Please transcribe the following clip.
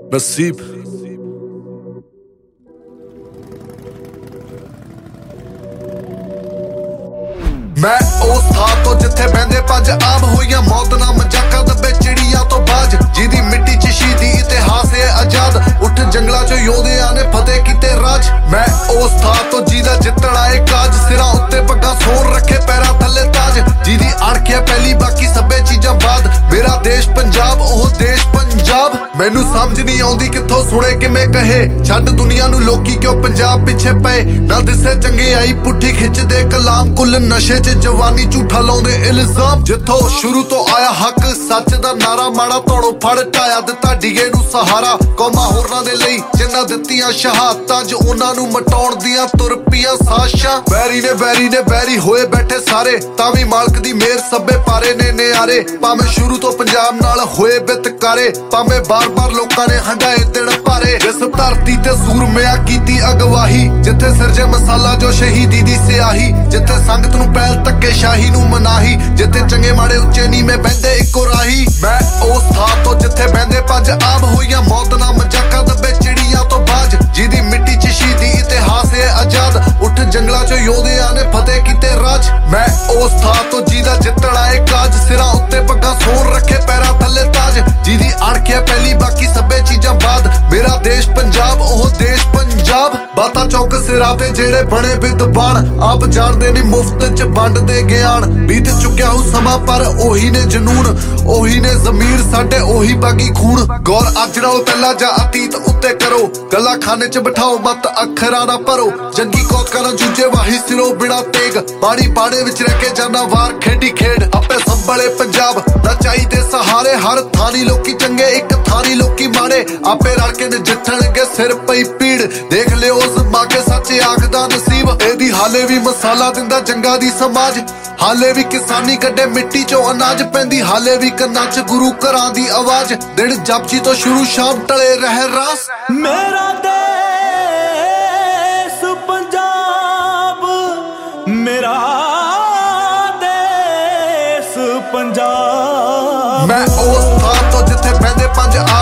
नसीब मैं उस था तो जिथे बहंदे पंज आम होइयां मौत ना मजाका दबे चिड़िया तो बाज जिदी मिट्टी च शहीदी इतिहास है आजाद उठ जंगला चो योधिया ने फतेह कीते राज मैं उस था तो जिदा जितण आए काज सिरा उत्ते पग्गा सोर रखे पैरां थल्ले ताज जिदी अड़किया पहली बाकी सभे चीजां बाद मेरा देश पंजाब ओह देश पंजाब मैनू समझ नहीं आउंदी कित्थों सुने किवें कहे छड्ड दुनिया नू लोकी क्यों पंजाब पिछे पए ना दिसे चंगे आई पुट्ठी खिचदे कलाम कुल नशे च जवानी झूठा लाउंदे इल्जाम जिथों शुरू तो आया हक सच दा नारा माड़ा तोड़ो फड़ ढाया दिता डीगे नू सहारा कौमां होरनां दे लई जिन्हां दित्तियां शहादतां ज उन्हां नू मटाउण दियां तुर पईयां साशां बैरी ने बैरी होए बैठे सारे तां वी मालक दी मेहर सभे पारे ने नियारे भावें शुरू तो पंजाब नाल होए बितकारे भावें बार-बार लोकां ने हंडाए दिन भारे जिस धरती ते सूरमिया कीती अगवाही जिथे सिरजे मसाला जो शहीदी दी सियाही जिथे संगत नू पैल धक्के शाही नू मनाही जिथे चंगे माड़े उच्चे नीवें बहंदे इक्को राही मैं उस था तो जिथे बहंदे पंज आम होइयां मौत ना मजाका दबे चिड़िया तो बाज जिदी मिट्टी च शहीदी इतिहास है आजाद उठ जंगला चो योधिया ने फतेह कीते राज मैं उस था तो जिदा जितण आए काज सिरा उत्ते पग्गा सोर रखे पैरां थल्ले ताज जिदी अड़किया पहली बाकी सभे चीजां बाद मेरा देश पंजाब ओह देश पंजाब बाता चौक सिरा ते जेड़े बने विद्वान आप जानदे नी मुफ्त च वंडदे ज्ञान बीत चुक्या हूं समा पर ओही ने जनून ओही ने ज़मीर साडे ओही बागी खून गौर अज नालों पहला जा अतीत उत्ते करो गल्लां खाने च बिठाओ मत अखरां ना भरो जंगी कौतकां नाल जूझे वाही सिरों बिना तेग बाड़ी बाड़े विच रह के जाना वार खेडी खेड आपे संभले पंजाब ना चाहीदे सहारे हर थानी लोकी चंगे एक थानी लोकी माड़े आपे रल के नजिठणगे सिर पई पीड़ देख लियो ज़मा के सच आखदा नसीब एदी हाले भी मसाला दिंदा जंगा दी समाज हाले भी किसानी कड्डे मिट्टी चो अनाज पैंदी हाले भी कन्नां च गुरु घरां दी आवाज दिन जपजी तो शुरू शाम टले रह रास मेरा देश पंजाब मेरा देश पंजाब मैं उस था तो जिथे बहंदे पंज